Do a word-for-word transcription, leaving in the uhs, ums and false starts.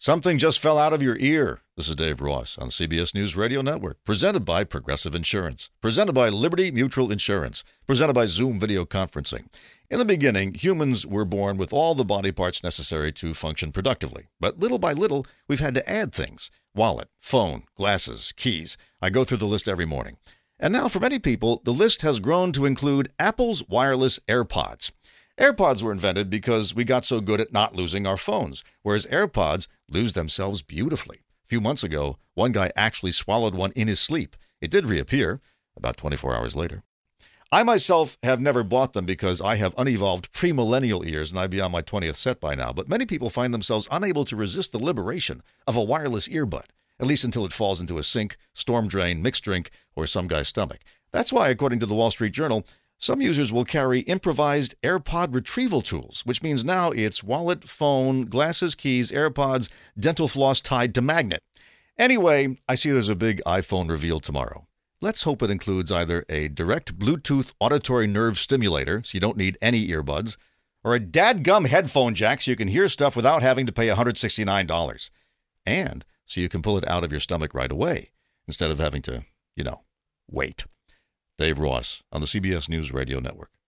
Something just fell out of your ear. This is Dave Ross on C B S News Radio Network, presented by Progressive Insurance, presented by Liberty Mutual Insurance, presented by Zoom Video Conferencing. In the beginning, humans were born with all the body parts necessary to function productively. But little by little, we've had to add things. Wallet, phone, glasses, keys. I go through the list every morning. And now for many people, the list has grown to include Apple's wireless AirPods. AirPods were invented because we got so good at not losing our phones, whereas AirPods lose themselves beautifully. A few months ago, one guy actually swallowed one in his sleep. It did reappear about twenty-four hours later. I myself have never bought them because I have unevolved premillennial ears and I'd be on my twentieth set by now, but many people find themselves unable to resist the liberation of a wireless earbud, at least until it falls into a sink, storm drain, mixed drink, or some guy's stomach. That's why, according to the Wall Street Journal, some users will carry improvised AirPod retrieval tools, which means now it's wallet, phone, glasses, keys, AirPods, dental floss tied to magnet. Anyway, I see there's a big iPhone reveal tomorrow. Let's hope it includes either a direct Bluetooth auditory nerve stimulator, so you don't need any earbuds, or a dadgum headphone jack so you can hear stuff without having to pay one hundred sixty-nine dollars. And so you can pull it out of your stomach right away, instead of having to, you know, wait. Dave Ross on the C B S News Radio Network.